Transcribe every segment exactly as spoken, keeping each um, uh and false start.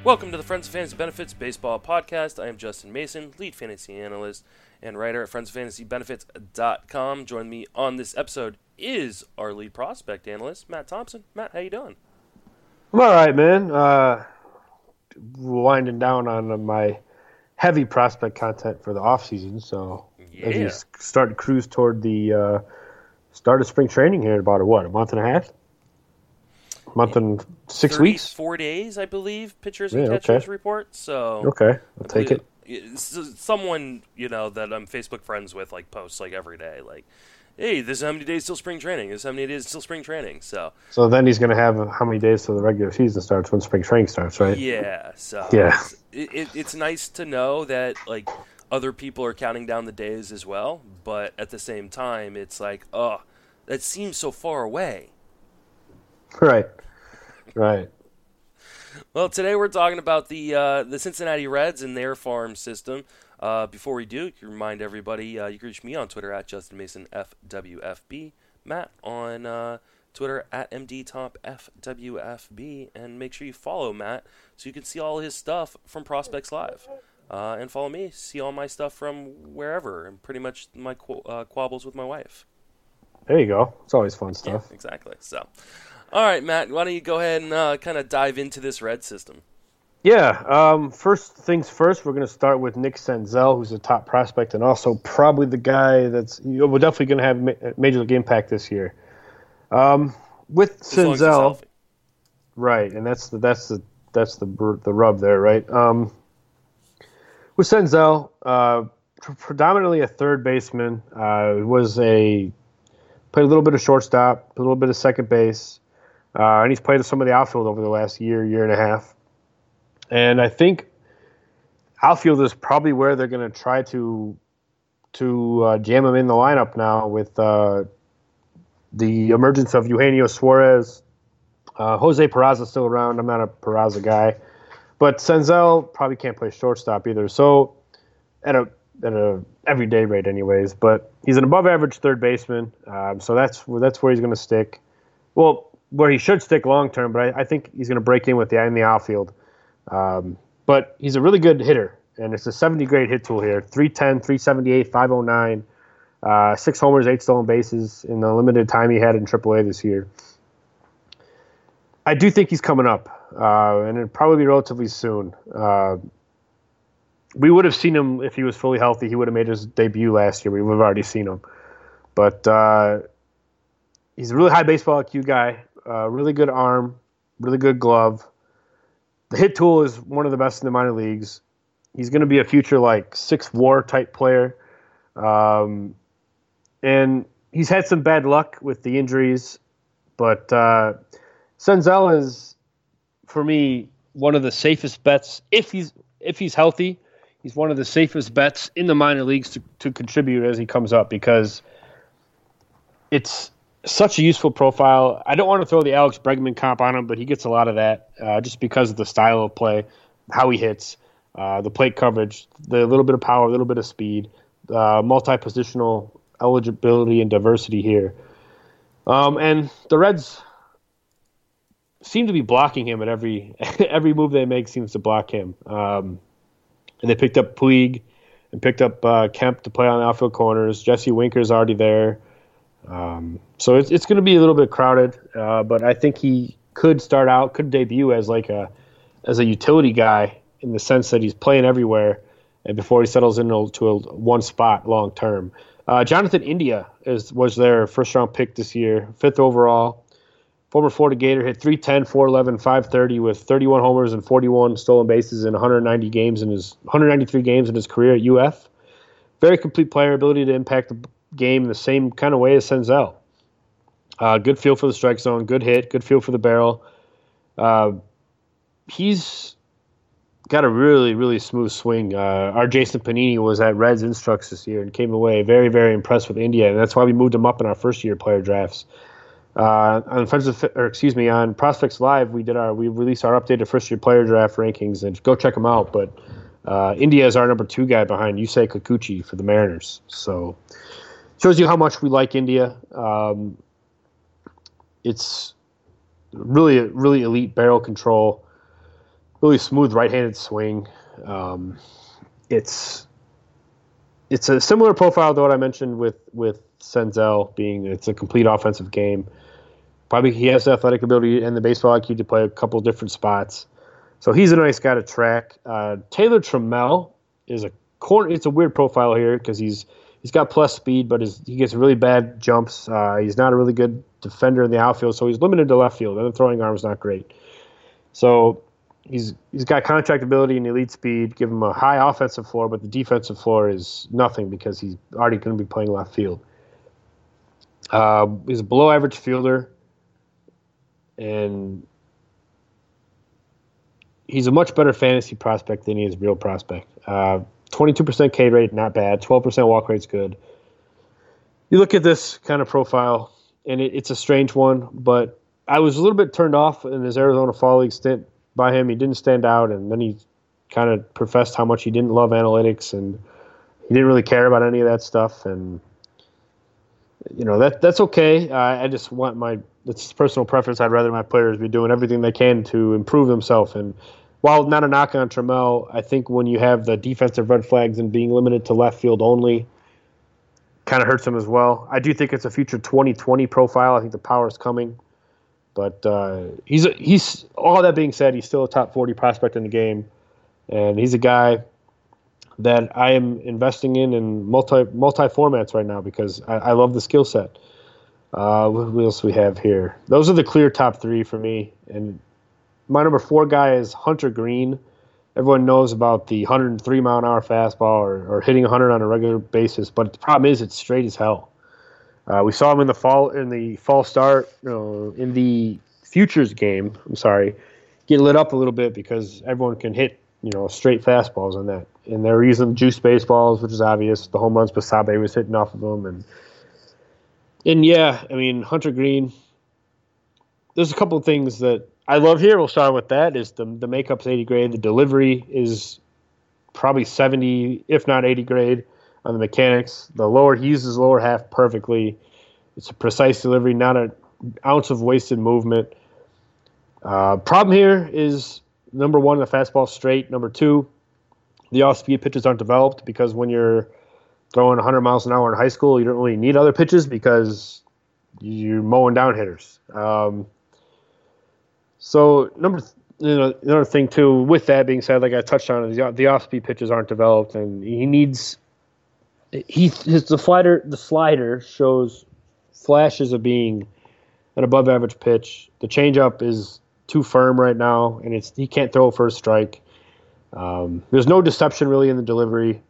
Welcome to the Friends of Fantasy Benefits Baseball Podcast. I am Justin Mason, lead fantasy analyst and writer at friends of fantasy benefits dot com. Joining me on this episode is our lead prospect analyst, Matt Thompson. Matt, how you doing? I'm all right, man. Uh, winding down on my heavy prospect content for the off season, so Yeah. as you start to cruise toward the uh, start of spring training here in about a, what, a month and a half? A month and six weeks? Four days, I believe, pitchers and Yeah, catchers okay. report. So Okay, I'll take it. Someone, you know, that I'm Facebook friends with, like, posts, like, every day, like, hey, this is how many days till spring training. This is how many days till spring training. So So then he's going to have how many days till the regular season starts when spring training starts, right? yeah, so Yeah. it's, it, it, it's nice to know that, like, other people are counting down the days as well, but at the same time, it's like, oh, that seems so far away. Right, right. Well, today we're talking about the uh, the Cincinnati Reds and their farm system. Uh, before we do, you can remind everybody, uh, you can reach me on Twitter at Justin Mason F W F B, Matt on uh, Twitter at M D Top F W F B, and make sure you follow Matt so you can see all his stuff from Prospects Live. Uh, and follow me, see all my stuff from wherever, and pretty much my qu- uh, quabbles with my wife. There you go. It's always fun stuff. Yeah, exactly. So, all right, Matt, why don't you go ahead and uh, kind of dive into this Red system? Yeah. Um, first things first, we're going to start with Nick Senzel, who's a top prospect and also probably the guy that's you know, we're definitely going to have ma- major league impact this year. Um, with As long as he's Senzel, healthy. right, and that's the that's the that's the br- the rub there, right? Um, with Senzel, uh, pr- predominantly a third baseman, uh, was a played a little bit of shortstop, a little bit of second base, uh, and he's played some of the outfield over the last year, year and a half. And I think outfield is probably where they're going to try to to uh, jam him in the lineup now with uh, the emergence of Eugenio Suarez. Uh, Jose Peraza still around. I'm not a Peraza guy, but Senzel probably can't play shortstop either. So at a at a everyday rate, anyways. But he's an above-average third baseman, um, so that's that's where he's going to stick. Well, where he should stick long term, but I, I think he's going to break in with the in the outfield. Um, but he's a really good hitter, and it's a seventy grade hit tool here. three ten, three seventy-eight, five oh nine, uh, six homers, eight stolen bases in the limited time he had in triple A this year. I do think he's coming up, uh, and it'll probably be relatively soon. Uh, we would have seen him if he was fully healthy. He would have made his debut last year. We would have already seen him. But uh, he's a really high baseball I Q guy, uh, really good arm, really good glove. The hit tool is one of the best in the minor leagues. He's going to be a future like six WAR type player. Um, and he's had some bad luck with the injuries, but uh, Senzel is, for me, one of the safest bets. If he's if he's healthy, he's one of the safest bets in the minor leagues to, to contribute as he comes up because it's such a useful profile. I don't want to throw the Alex Bregman comp on him, but he gets a lot of that uh, just because of the style of play, how he hits, uh, the plate coverage, the little bit of power, a little bit of speed, uh, multi-positional eligibility and diversity here. Um, and the Reds seem to be blocking him at every every move they make seems to block him. Um, and they picked up Puig and picked up uh, Kemp to play on outfield corners. Jesse Winker's already there. Um, so it's it's going to be a little bit crowded, uh, but I think he could start out, could debut as like a as a utility guy in the sense that he's playing everywhere, and before he settles into a one spot long term. Uh, Jonathan India is was their first round pick this year, fifth overall. Former Florida Gator, hit three ten, four eleven, five thirty with thirty-one homers and forty-one stolen bases in one hundred ninety games in his one hundred ninety-three games in his career at U F. Very complete player, ability to impact the game the same kind of way as Senzel. Uh, good feel for the strike zone, good hit, good feel for the barrel. Uh, he's got a really, really smooth swing. Uh, our Jason Panini was at Reds Instructs this year and came away very, very impressed with India, and that's why we moved him up in our first year player drafts. Uh, on Friends of, or excuse me, on Prospects Live, we did our we released our updated first year player draft rankings, and go check them out. But uh, India is our number two guy behind Yusei Kikuchi for the Mariners. So shows you how much we like India. Um, it's really, really elite barrel control. really smooth right-handed swing. Um, it's it's a similar profile to what I mentioned with with Senzel, being it's a complete offensive game. Probably he has the athletic ability and the baseball I Q to play a couple different spots. So he's a nice guy to track. Uh, Taylor Trammell is a corner. It's a weird profile here because he's he's got plus speed, but his, he gets really bad jumps. Uh, he's not a really good defender in the outfield, so he's limited to left field, and the throwing arm is not great. So he's he's got contact ability and elite speed, give him a high offensive floor, but the defensive floor is nothing because he's already going to be playing left field. Uh, he's a below average fielder, and he's a much better fantasy prospect than he is real prospect. Uh, twenty-two percent K rate, not bad. twelve percent walk rate's good. You look at this kind of profile, and it, it's a strange one, but I was a little bit turned off in his Arizona Fall League stint by him. He didn't stand out, and then he kind of professed how much he didn't love analytics, and he didn't really care about any of that stuff. And you know that that's okay. Uh, I just want my it's personal preference. I'd rather my players be doing everything they can to improve themselves. And while not a knock on Trammell, I think when you have the defensive red flags and being limited to left field only, kind of hurts him as well. I do think it's a future twenty twenty profile. I think the power is coming. But uh, he's a, he's all that being said, he's still a top forty prospect in the game, and he's a guy that I am investing in in multi multi formats right now because I, I love the skill set. Uh, what else we have here? Those are the clear top three for me. And my number four guy is Hunter Green. Everyone knows about the one hundred three mile an hour fastball or, or hitting one hundred on a regular basis, but the problem is it's straight as hell. Uh, we saw him in the fall in the fall start, you know, in the futures game. I'm sorry, get lit up a little bit because everyone can hit, you know, straight fastballs on that, and they're using juice baseballs, which is obvious. The home runs Basabe was hitting off of them, and and yeah, I mean Hunter Green. There's a couple of things that I love here. We'll start with that. Is the the makeup's eighty grade. The delivery is probably seventy, if not eighty grade. On the mechanics, the lower he uses the lower half perfectly. It's a precise delivery, not an ounce of wasted movement. Uh, problem here is number one, the fastball straight. Number two, the off-speed pitches aren't developed because when you're throwing one hundred miles an hour in high school, you don't really need other pitches because you're mowing down hitters. Um, so number, th- you know, another thing too. With that being said, like I touched on, the, the off-speed pitches aren't developed, and he needs. He his the slider the slider shows flashes of being an above average pitch. The changeup is too firm right now, and it's he can't throw it for a strike. Um, there's no deception really in the delivery.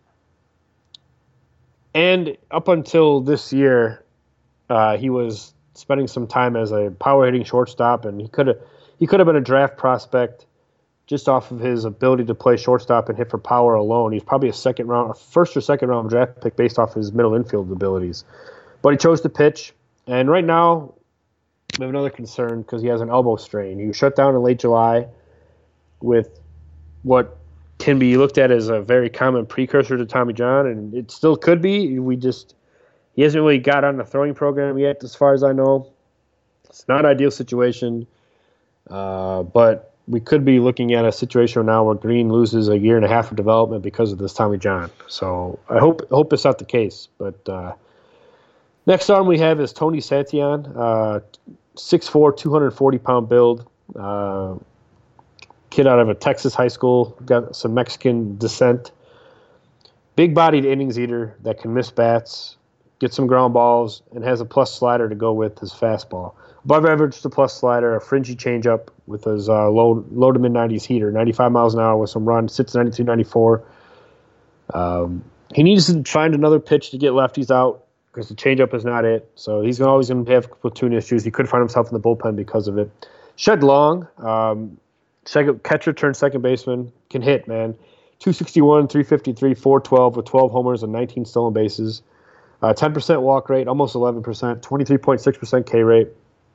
And up until this year, uh, he was spending some time as a power hitting shortstop, and he could have he could have been a draft prospect. Just off of his ability to play shortstop and hit for power alone. He's probably a second round, a first or second round draft pick based off his middle infield abilities. But he chose to pitch, and right now we have another concern because he has an elbow strain. He was shut down in late July with what can be looked at as a very common precursor to Tommy John, and it still could be. We just he hasn't really got on the throwing program yet, as far as I know. It's not an ideal situation, uh, but we could be looking at a situation now where Green loses a year and a half of development because of this Tommy John. So I hope hope it's not the case. But uh, next arm we have is Tony Santillan, uh, six four, two hundred forty pound build, uh, kid out of a Texas high school, got some Mexican descent. Big-bodied innings eater that can miss bats, get some ground balls, and has a plus slider to go with his fastball. Above average to plus slider, a fringy changeup with his uh, low low to mid nineties heater, ninety-five miles an hour with some run, sits ninety-two, ninety-four. Um, he needs to find another pitch to get lefties out because the changeup is not it. So he's always going to have platoon issues. He could find himself in the bullpen because of it. Shed Long, um, second catcher turned second baseman, can hit, man. two sixty-one, three fifty-three, four twelve with twelve homers and nineteen stolen bases. Uh, ten percent walk rate, almost eleven percent, twenty-three point six percent K rate.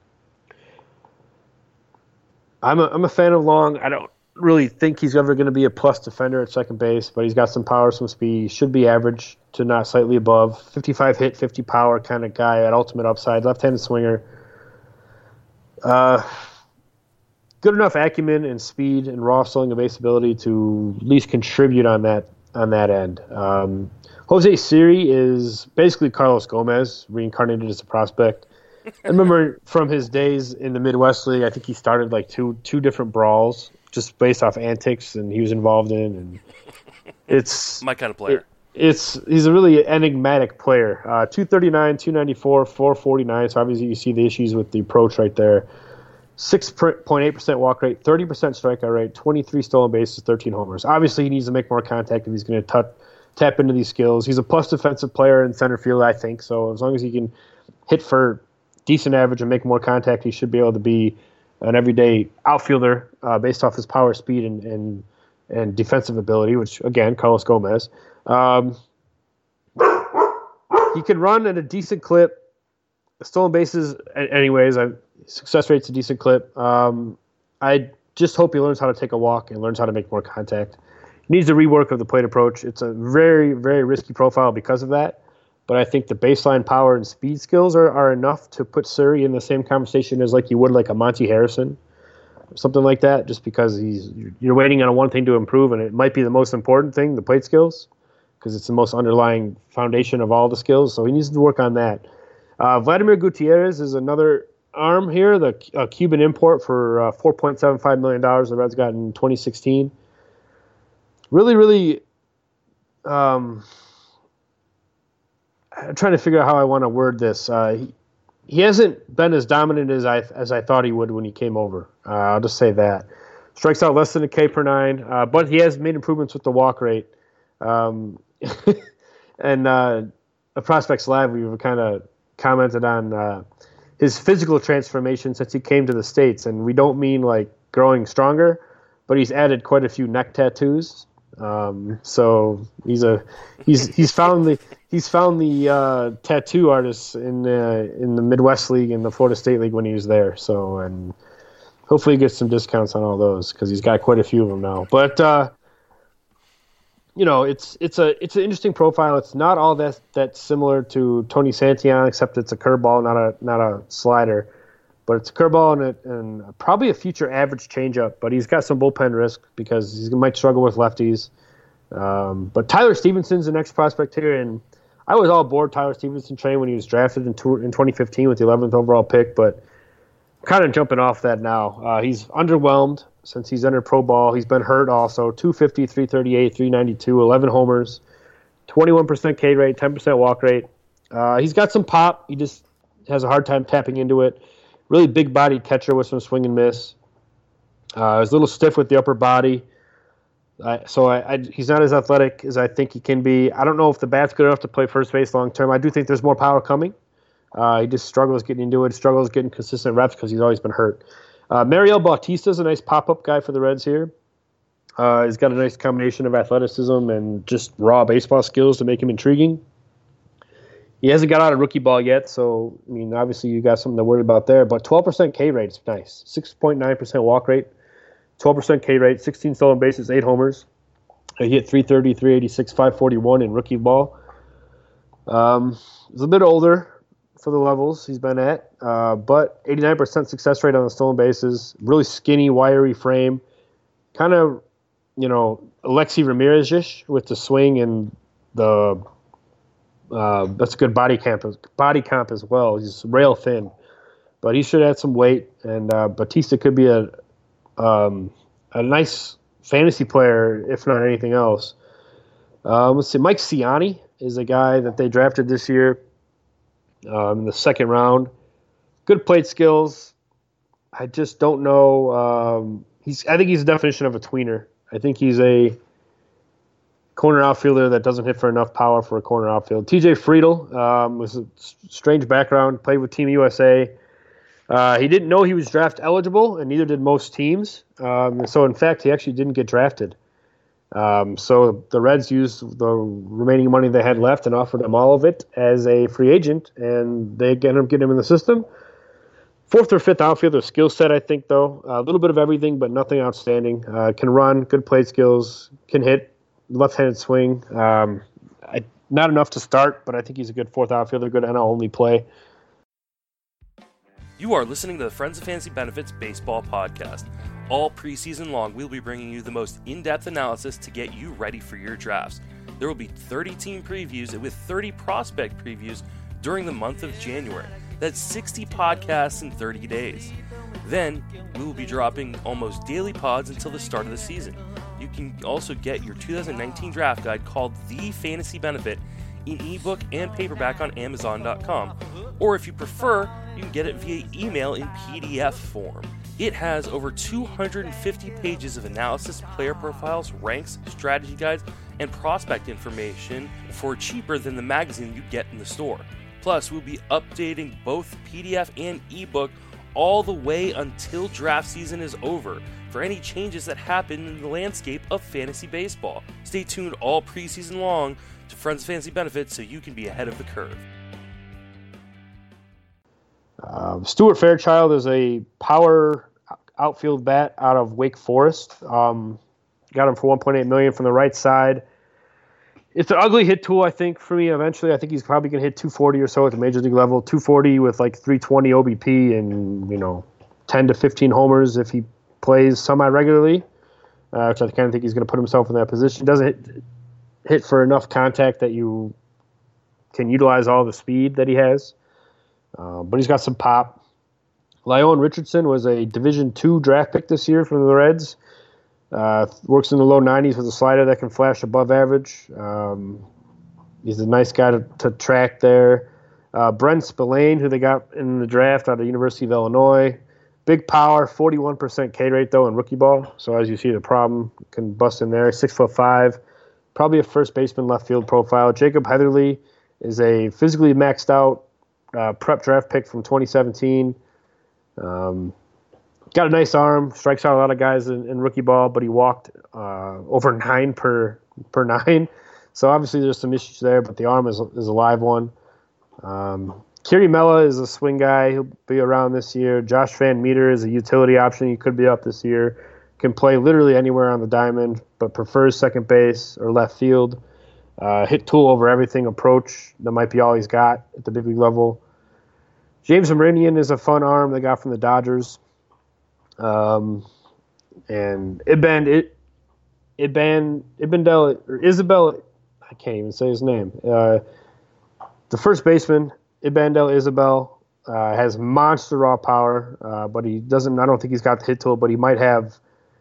I'm a, I'm a fan of Long. I don't really think he's ever going to be a plus defender at second base, but he's got some power, some speed. He should be average to not slightly above. fifty-five hit, fifty power kind of guy at ultimate upside. Left-handed swinger. Uh, good enough acumen and speed and raw stolen base ability to at least contribute on that on that end. Um, Jose Siri is basically Carlos Gomez reincarnated as a prospect. I remember from his days in the Midwest League, I think he started like two two different brawls just based off antics and he was involved in. And it's my kind of player. It, it's he's a really enigmatic player. Uh, two thirty-nine, two ninety-four, four forty-nine. So obviously you see the issues with the approach right there. six point eight percent walk rate, thirty percent strikeout rate, twenty-three stolen bases, thirteen homers. Obviously he needs to make more contact if he's going to tap into these skills. He's a plus defensive player in center field, I think. So as long as he can hit for decent average and make more contact, he should be able to be an everyday outfielder uh, based off his power, speed, and, and and defensive ability, which, again, Carlos Gomez. Um, he can run at a decent clip. Stolen bases, anyways, I, success rate's a decent clip. Um, I just hope he learns how to take a walk and learns how to make more contact. He needs a rework of the plate approach. It's a very, very risky profile because of that. But I think the baseline power and speed skills are, are enough to put Suri in the same conversation as like you would like a Monty Harrison, something like that, just because he's you're waiting on one thing to improve, and it might be the most important thing, the plate skills, because it's the most underlying foundation of all the skills. So he needs to work on that. Uh, Vladimir Gutierrez is another arm here, the uh, Cuban import for uh, four point seven five million dollars the Reds got in twenty sixteen. Really, really... Um, I'm trying to figure out how I want to word this. Uh, he, he hasn't been as dominant as I as I thought he would when he came over. Uh, I'll just say that. Strikes out less than a K per nine, uh, but he has made improvements with the walk rate. Um, and uh, a Prospects Live, we kind of commented on uh, his physical transformation since he came to the States. And we don't mean like growing stronger, but he's added quite a few neck tattoos. Um, so he's a he's he's found the he's found the uh, tattoo artists in uh, in the Midwest League and the Florida State League when he was there. So and hopefully he gets some discounts on all those because he's got quite a few of them now. But uh, you know, it's it's a it's an interesting profile. It's not all that that similar to Tony Santillan, except it's a curveball, not a not a slider. But it's a curveball and, a, and probably a future average changeup. But he's got some bullpen risk because he might struggle with lefties. Um, but Tyler Stevenson's the next prospect here, and I was all aboard Tyler Stevenson train when he was drafted in, two, in twenty fifteen with the eleventh overall pick. But I'm kind of jumping off that now. Uh, he's underwhelmed since he's entered pro ball. He's been hurt also. two fifty, three thirty-eight, three ninety-two, eleven homers, twenty-one percent K rate, ten percent walk rate. Uh, he's got some pop. He just has a hard time tapping into it. Really big-bodied catcher with some swing and miss. Uh, he's a little stiff with the upper body. Uh, so I, I, he's not as athletic as I think he can be. I don't know if the bat's good enough to play first base long-term. I do think there's more power coming. Uh, he just struggles getting into it, struggles getting consistent reps because he's always been hurt. Uh, Mariel Bautista's a nice pop-up guy for the Reds here. Uh, he's got a nice combination of athleticism and just raw baseball skills to make him intriguing. He hasn't got out of rookie ball yet, so, I mean, obviously you got something to worry about there. But twelve percent K rate is nice. six point nine percent walk rate, twelve percent K rate, sixteen stolen bases, eight homers. He hit three thirty, three eighty-six, five forty-one in rookie ball. Um, he's a bit older for the levels he's been at, uh, but eighty-nine percent success rate on the stolen bases. Really skinny, wiry frame. Kind of, you know, Alexi Ramirez-ish with the swing and the... Uh, that's a good body comp, body comp as well. He's rail thin, but he should add some weight. And uh, Bautista could be a um, a nice fantasy player, if not anything else. Um, let's see. Mike Ciani is a guy that they drafted this year um, in the second round. Good plate skills. I just don't know. Um, he's. I think he's the definition of a tweener. I think he's a corner outfielder that doesn't hit for enough power for a corner outfield. T J Friedl um, was a strange background, played with Team U S A. Uh, he didn't know he was draft eligible, and neither did most teams. Um, so, in fact, he actually didn't get drafted. Um, so the Reds used the remaining money they had left and offered him all of it as a free agent, and they ended up getting him in the system. Fourth or fifth outfielder skill set, I think, though. A little bit of everything, but nothing outstanding. Uh, can run, good plate skills, can hit. Left-handed swing. Um, I, not enough to start, but I think he's a good fourth outfielder, good N L-only play. You are listening to the Friends of Fantasy Benefits Baseball Podcast. all preseason long, we'll be bringing you the most in-depth analysis to get you ready for your drafts. There will be thirty team previews with thirty prospect previews during the month of January. That's sixty podcasts in thirty days. Then, we will be dropping almost daily pods until the start of the season. You can also get your two thousand nineteen draft guide called The Fantasy Benefit in ebook and paperback on amazon dot com. Or if you prefer, you can get it via email in P D F form. It has over two hundred fifty pages of analysis, player profiles, ranks, strategy guides, and prospect information for cheaper than the magazine you get in the store. Plus, we'll be updating both P D F and ebook all the way until draft season is over for any changes that happen in the landscape of fantasy baseball. Stay tuned all preseason long to Friends of Fantasy Benefits so you can be ahead of the curve. Uh, Stuart Fairchild is a power outfield bat out of Wake Forest. Um, got him for one point eight million dollars from the right side. It's an ugly hit tool, I think, for me eventually. I think he's probably going to hit two forty or so at the major league level. two forty with like three twenty O B P and, you know, ten to fifteen homers if he plays semi-regularly, uh, which I kind of think he's going to put himself in that position. Doesn't hit, hit for enough contact that you can utilize all the speed that he has. Uh, but he's got some pop. Lyon Richardson was a Division two draft pick this year from the Reds. Uh, works in the low nineties with a slider that can flash above average. Um, he's a nice guy to, to track there. Uh, Brent Spillane, who they got in the draft out of the University of Illinois. Big power, forty-one percent K rate, though, in rookie ball. So as you see, the problem can bust in there. Six foot five, probably a first baseman left field profile. Jacob Heatherly is a physically maxed out uh, prep draft pick from twenty seventeen. Um, got a nice arm, strikes out a lot of guys in, in rookie ball, but he walked uh, over nine per per nine. So obviously there's some issues there, but the arm is is a live one. Um, Kiri Mella is a swing guy. He'll be around this year. Josh Van Meter is a utility option. He could be up this year. Can play literally anywhere on the diamond, but prefers second base or left field. Uh, hit tool over everything approach. That might be all he's got at the big league level. James Meridian is a fun arm they got from the Dodgers. Um, and Iban, it, Iban, Ibandel, or Isabel, I can't even say his name. Uh, the first baseman, Ibandel Isabel, uh, has monster raw power, uh, but he doesn't, I don't think he's got the hit tool, but he might have,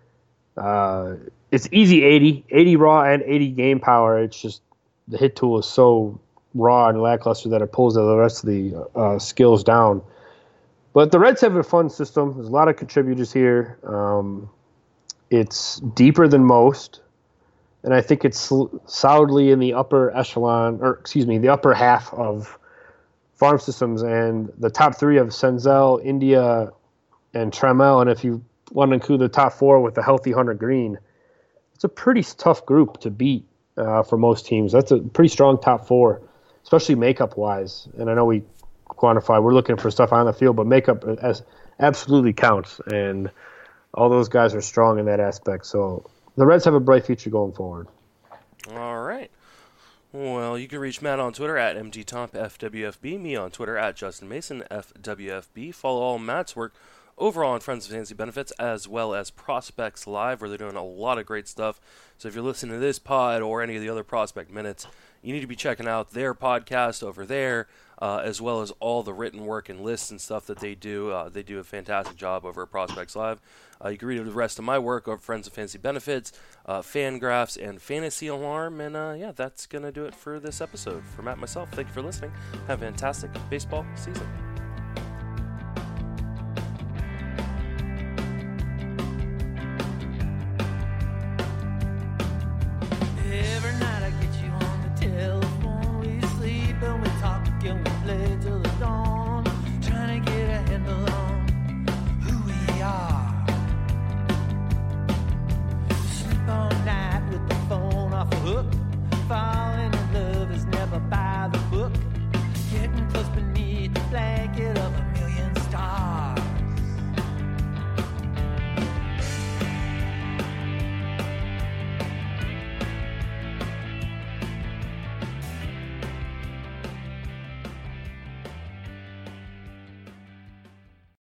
uh, it's easy eighty, eighty raw and eighty game power. It's just, the hit tool is so raw and lackluster that it pulls the rest of the uh, skills down. But the Reds have a fun system. There's a lot of contributors here. Um, it's deeper than most, and I think it's solidly in the upper echelon, or excuse me, the upper half of farm systems. And the top three of Senzel, India, and Trammell. And if you want to include the top four with the healthy Hunter Green, it's a pretty tough group to beat uh, for most teams. That's a pretty strong top four, especially makeup-wise. And I know we quantify, we're looking for stuff on the field, but makeup as absolutely counts, and all those guys are strong in that aspect. So the Reds have a bright future going forward. All right. Well, you can reach Matt on Twitter at M G Tomp F W F B, me on Twitter at Justin Mason F W F B. Follow all Matt's work over on Friends of Fantasy Benefits as well as Prospects Live, where they're doing a lot of great stuff. So if you're listening to this pod or any of the other Prospect Minutes, you need to be checking out their podcast over there, uh, as well as all the written work and lists and stuff that they do. Uh, they do a fantastic job over at Prospects Live. Uh, you can read the rest of my work over Friends of Fantasy Benefits, uh, Fangraphs, and Fantasy Alarm. And uh, yeah, that's going to do it for this episode. For Matt and myself, thank you for listening. Have a fantastic baseball season.